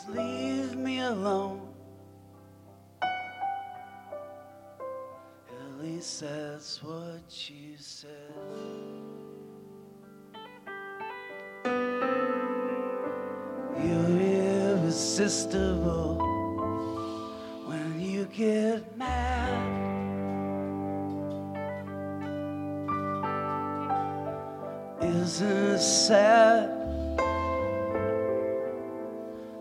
leave me alone. At least that's what you said. You're irresistible when you get mad. Isn't it sad?